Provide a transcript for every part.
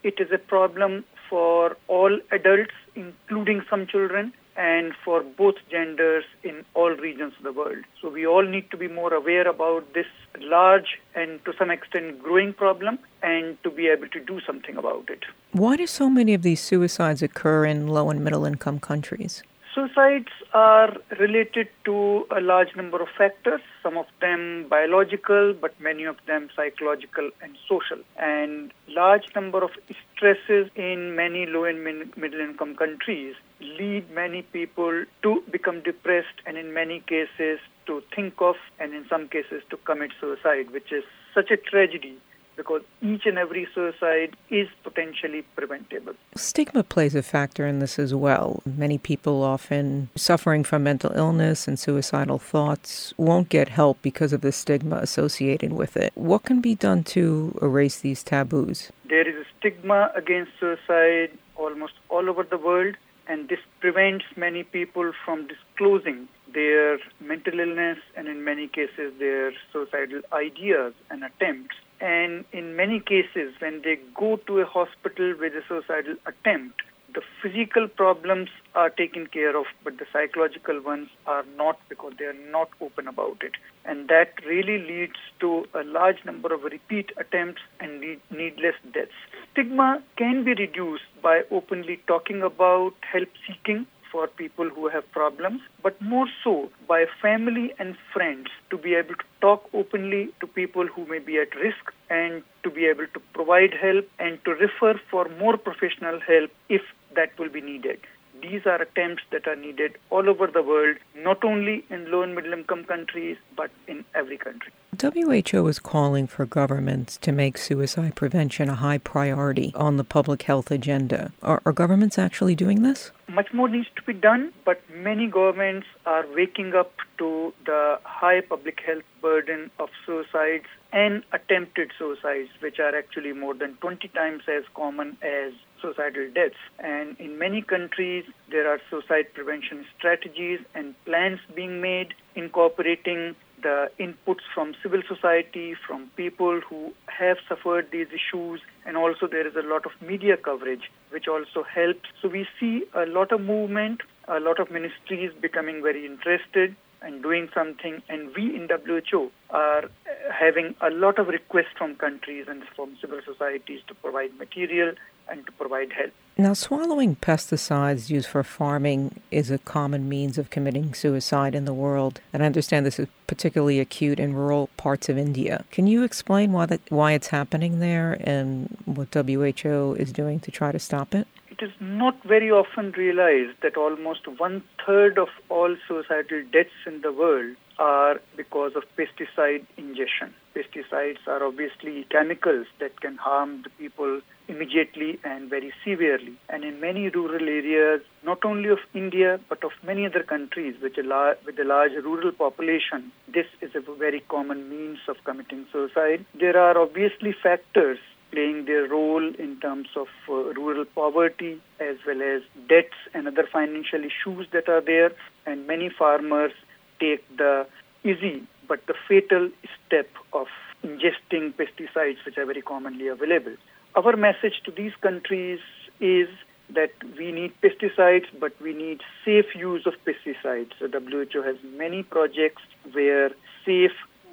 it is a problem for all adults, including some children, and for both genders in all regions of the world. So we all need to be more aware about this large and to some extent growing problem and to be able to do something about it. Why do so many of these suicides occur in low and middle income countries? Suicides are related to a large number of factors, some of them biological, but many of them psychological and social. And large number of stresses in many low and middle income countries lead many people to become depressed and in many cases to think of and in some cases to commit suicide, which is such a tragedy because each and every suicide is potentially preventable. Stigma plays a factor in this as well. Many people often suffering from mental illness and suicidal thoughts won't get help because of the stigma associated with it. What can be done to erase these taboos? There is a stigma against suicide almost all over the world, and this prevents many people from disclosing their mental illness and in many cases their suicidal ideas and attempts. And in many cases, when they go to a hospital with a suicidal attempt, the physical problems are taken care of, but the psychological ones are not because they are not open about it. And that really leads to a large number of repeat attempts and needless deaths. Stigma can be reduced by openly talking about help seeking for people who have problems, but more so by family and friends to be able to talk openly to people who may be at risk and to be able to provide help and to refer for more professional help if that will be needed. These are attempts that are needed all over the world, not only in low and middle income countries, but in every country. WHO is calling for governments to make suicide prevention a high priority on the public health agenda. Are governments actually doing this? Much more needs to be done, but many governments are waking up to the high public health burden of suicides and attempted suicides, which are actually more than 20 times as common as suicidal deaths. And in many countries, there are suicide prevention strategies and plans being made incorporating the inputs from civil society, from people who have suffered these issues, and also there is a lot of media coverage which also helps. So we see a lot of movement, a lot of ministries becoming very interested and doing something, and we in WHO are having a lot of requests from countries and from civil societies to provide material and to provide help. Now, swallowing pesticides used for farming is a common means of committing suicide in the world, and I understand this is particularly acute in rural parts of India. Can you explain why it's happening there and what WHO is doing to try to stop it? It is not very often realized that almost 1/3 of all suicidal deaths in the world are because of pesticide ingestion. Pesticides are obviously chemicals that can harm the people immediately and very severely. And in many rural areas, not only of India, but of many other countries with a large rural population, this is a very common means of committing suicide. There are obviously factors playing their role in terms of rural poverty as well as debts and other financial issues that are there. And many farmers take the easy but the fatal step of ingesting pesticides which are very commonly available. Our message to these countries is that we need pesticides, but we need safe use of pesticides. So WHO has many projects where safe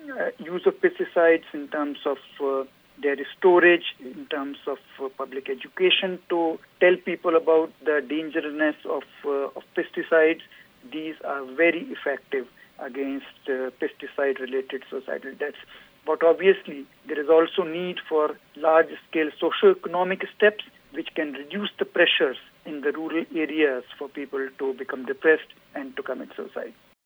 use of pesticides in terms of their storage, in terms of public education to tell people about the dangerousness of pesticides. These are very effective against pesticide-related suicidal deaths. But obviously, there is also need for large-scale socio-economic steps which can reduce the pressures in the rural areas for people to become depressed and to commit suicide.